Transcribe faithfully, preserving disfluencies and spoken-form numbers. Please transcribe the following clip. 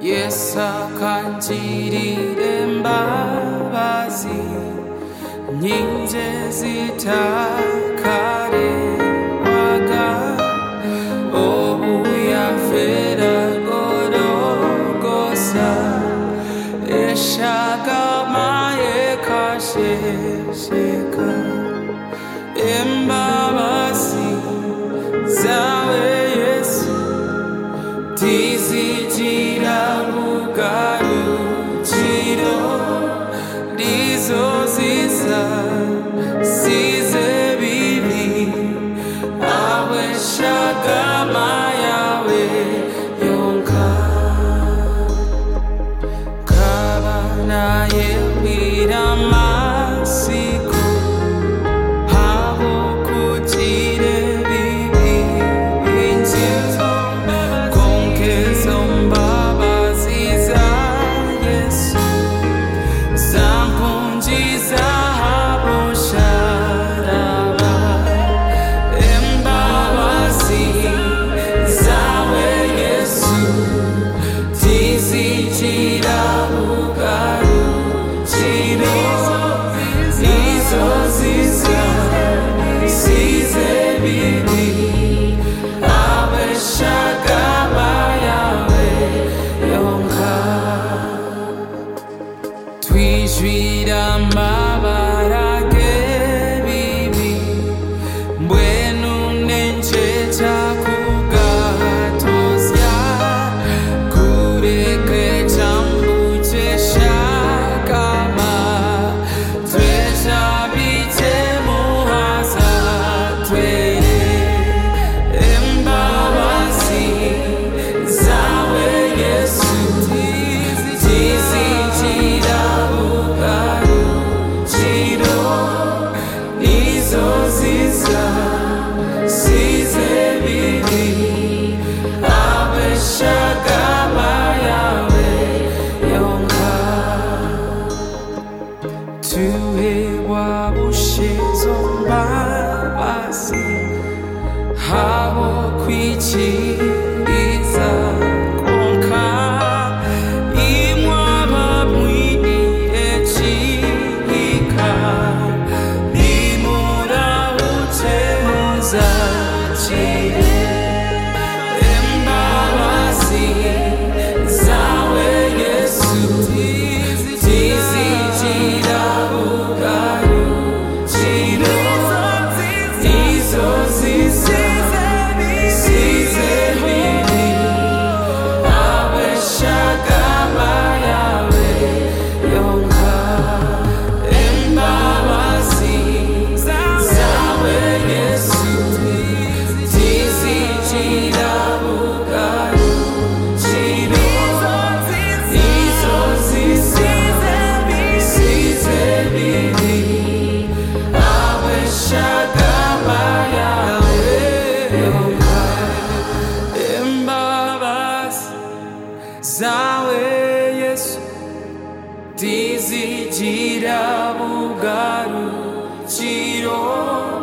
예사간지리의 바바지 닌제지타카레 와가 오부야 페라고로고사 에샤가마에 카셰셰카 엠바바시 자웨 예수 디지지라부가루 지로 리소시사 시제비비 아웨샤가마야웨 용카 가바나의 위라마시고 하보쿠지레 Twijira mabarage bibi Bueno nenche chakuga tosya Kureke chambuche shakama Tresha biche muhasa twere Embawasi zawe Yesu Tizi jira 하고 귀치 이사 공카 이모아바 무이니 에치이카 니무라 우체 무자치에 엠바바시 자웨 예수 디지지라부가루 지로 이소시세 Zawe Yesu Dizijira bugaru chiro